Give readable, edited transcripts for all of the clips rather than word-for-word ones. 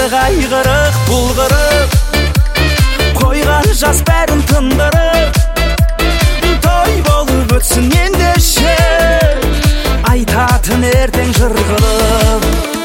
Қырық бұлғырық қойған жас бәрін тындырып, той болып өтсін ендеше, айтатын ертең жыр қылып.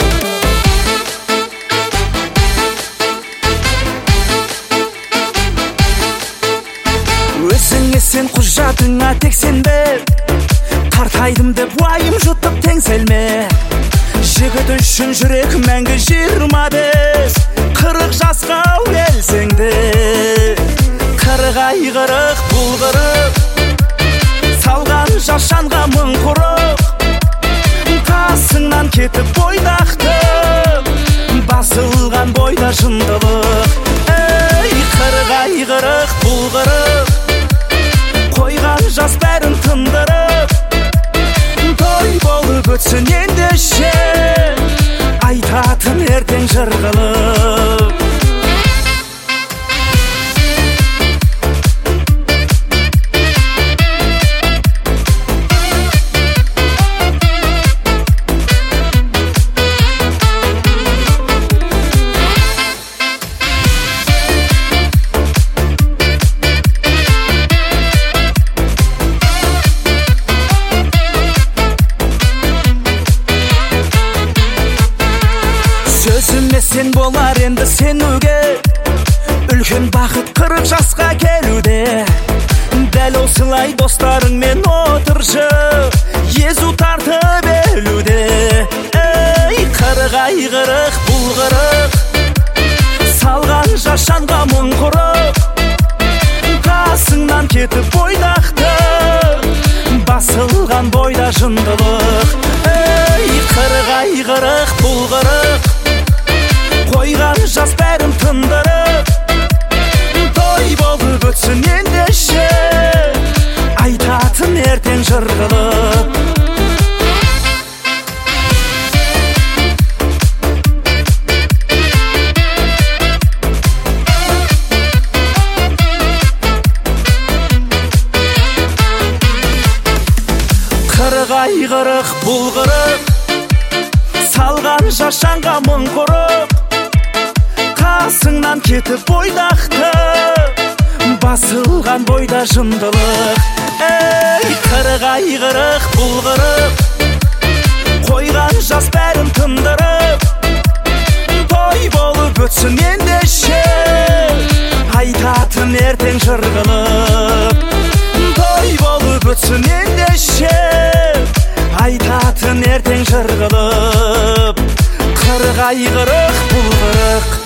Өзіңе сен құжатыңа тек сенбе, тартайдым деп уайым жұтып теңселме. Жігіт үшін жүрек мәңгі 25, 40 жасқа келсең де. Қырық бұлғырық салған жас жанға мың құрық, қасыңнан кетіп бойдақтым, басылған бойда жындылық. Қырық бұлғырық қойған жас бәрін тындырып, той болып өтсін ендеше, айтатын ертең жыр қылып. Сөзіме сен болар енді сенуге, үлкен бақыт 40 жасқа келуде. Дәл осылай достарыңмен отыршы, езу тартып елуде. Қырық бұлғырық салған жас жанға мың құрық, қасыңнан кетіп бойдақтым, басылған бойда жындылық. Қырық бұлғырық қойған жас бәрін тындырып, той болып өтсін ендеше, айтатын ертең жыр қылып. Қырық бұлғырық салған жас жанға мың құрық, қасыңнан кетіп бойдақты, басылған бойда жындылық. Қырық бұлғырық қойған жас бәрін тындырып, той болып өтсін ендеше, айтатын ертең жыр қылып. Той болып өтсін ендеше, айтатын ертең жыр қылып. Қырық бұлғырық